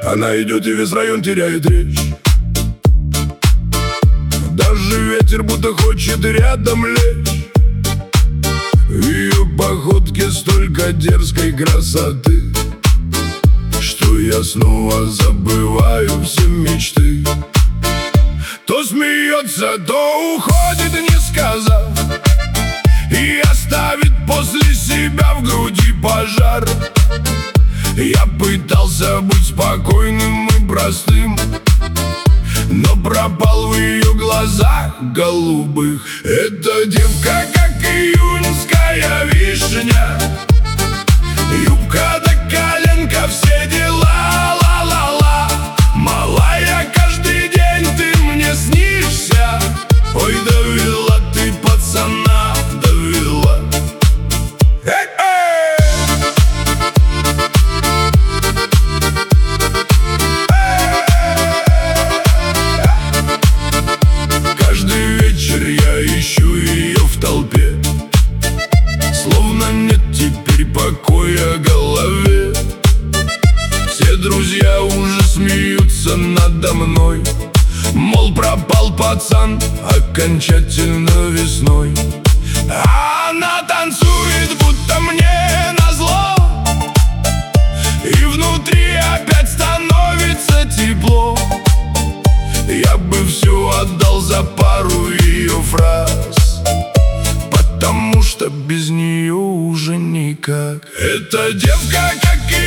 Она идет и весь район теряет речь. Даже ветер будто хочет рядом лечь. В ее походке столько дерзкой красоты, что я снова забываю все мечты. То смеется, то уходит, не сказав, и оставит после себя в груди пожар. Я пытался быть спокойным и простым, но пропал в ее глазах голубых. Эта девка, как июньская вишня, юбка до коленка, все дела, ла-ла-ла. Малая, каждый день ты мне снишься. Ой, довела ты пацана, довела. Каждый вечер я ищу ее в толпе, словно нет теперь покоя в голове. Все друзья уже смеются надо мной, мол, пропал пацан окончательно весной. А она танцует, будто мне назло, и внутри опять становится тепло. Я бы все отдал за пару ее фраз, потому что без нее уже никак. Эта девка, как